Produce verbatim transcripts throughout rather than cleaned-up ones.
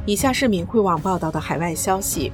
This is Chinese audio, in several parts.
以下是明慧网报道的海外消息，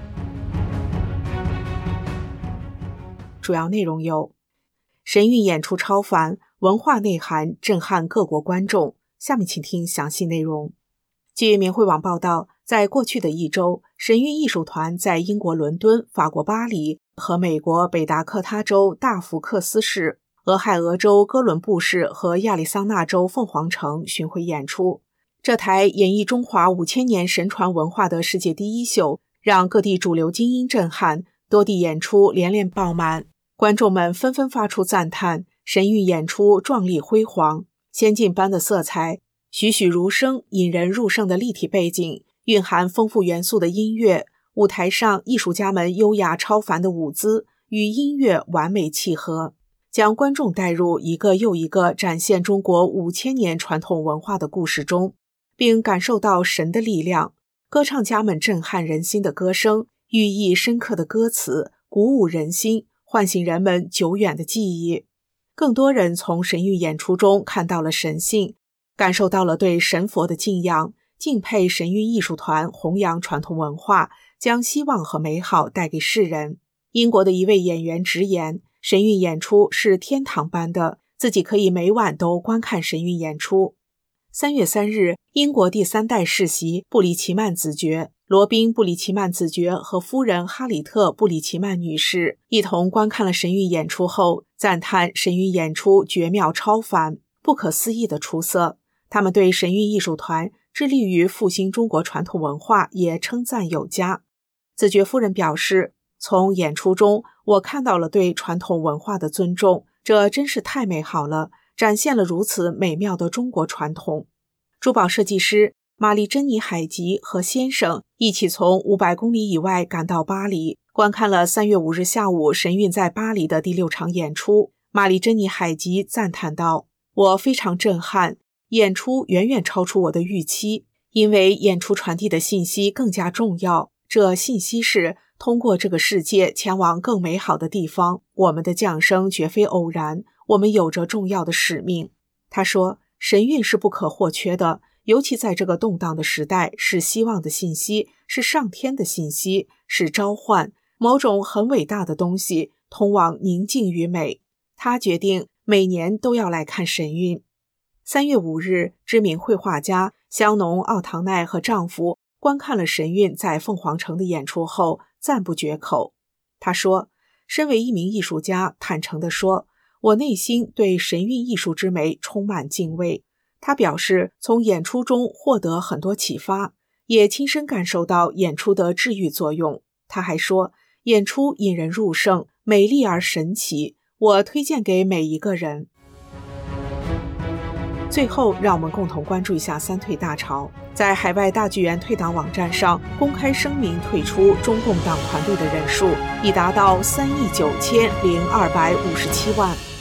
主要内容有：神韵演出超凡，文化内涵震撼各国观众。下面请听详细内容。据明慧网报道，在过去的一周，神韵艺术团在英国伦敦、法国巴黎和美国北达科他州大福克斯市、俄亥俄州哥伦布市和亚利桑那州凤凰城巡回演出。这台演绎中华五千年神传文化的世界第一秀，让各地主流精英震撼，多地演出连连爆满，观众们纷纷发出赞叹，神韵演出壮丽辉煌，仙境般的色彩，栩栩如生、引人入胜的立体背景，蕴含丰富元素的音乐，舞台上艺术家们优雅超凡的舞姿与音乐完美契合，将观众带入一个又一个展现中国五千年传统文化的故事中，并感受到神的力量。歌唱家们震撼人心的歌声，寓意深刻的歌词，鼓舞人心，唤醒人们久远的记忆。更多人从神韵演出中看到了神性，感受到了对神佛的敬仰，敬佩神韵艺术团弘扬传统文化，将希望和美好带给世人。英国的一位演员直言，神韵演出是天堂般的，自己可以每晚都观看神韵演出。三月三日，英国第三代世袭布里奇曼子爵罗宾·布里奇曼子爵和夫人哈里特·布里奇曼女士一同观看了神韵演出后，赞叹神韵演出绝妙超凡，不可思议的出色。他们对神韵艺术团致力于复兴中国传统文化也称赞有加。子爵夫人表示，从演出中我看到了对传统文化的尊重，这真是太美好了，展现了如此美妙的中国传统。珠宝设计师玛丽珍妮海吉和先生一起从五百公里以外赶到巴黎，观看了三月五日下午神韵在巴黎的第六场演出。玛丽珍妮海吉赞叹道，我非常震撼，演出远远超出我的预期，因为演出传递的信息更加重要，这信息是通过这个世界前往更美好的地方，我们的降生绝非偶然，我们有着重要的使命。他说，神韵是不可或缺的，尤其在这个动荡的时代，是希望的信息，是上天的信息，是召唤，某种很伟大的东西，通往宁静与美。他决定每年都要来看神韵。三月五日，知名绘画家香农·奥唐奈和丈夫观看了神韵在凤凰城的演出后，赞不绝口。他说，身为一名艺术家，坦诚地说，我内心对神韵艺术之美充满敬畏。他表示，从演出中获得很多启发，也亲身感受到演出的治愈作用。他还说，演出引人入胜，美丽而神奇，我推荐给每一个人。最后，让我们共同关注一下三退大潮。在海外大剧院退党网站上公开声明退出中共党团队的人数已达到三亿九千零二百五十七万。